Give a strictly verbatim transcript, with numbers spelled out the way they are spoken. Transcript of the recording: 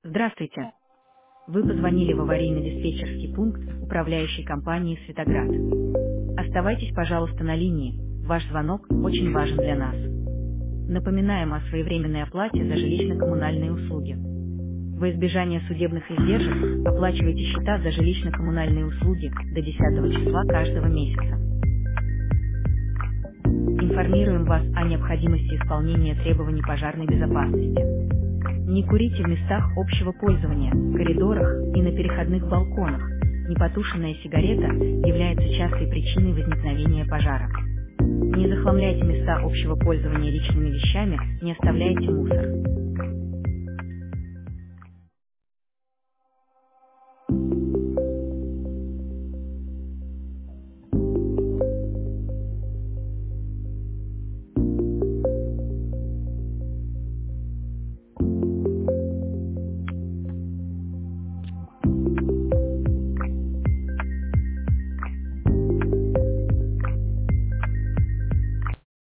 Здравствуйте. Вы позвонили в аварийно-диспетчерский пункт управляющей компании «Светоград». Оставайтесь, пожалуйста, на линии. Ваш звонок очень важен для нас. Напоминаем о своевременной оплате за жилищно-коммунальные услуги. Во избежание судебных издержек оплачивайте счета за жилищно-коммунальные услуги до десятого числа каждого месяца. Информируем вас о необходимости исполнения требований пожарной безопасности. Не курите в местах общего пользования, коридорах и на переходных балконах. Непотушенная сигарета является частой причиной возникновения пожара. Не захламляйте места общего пользования личными вещами, не оставляйте мусор.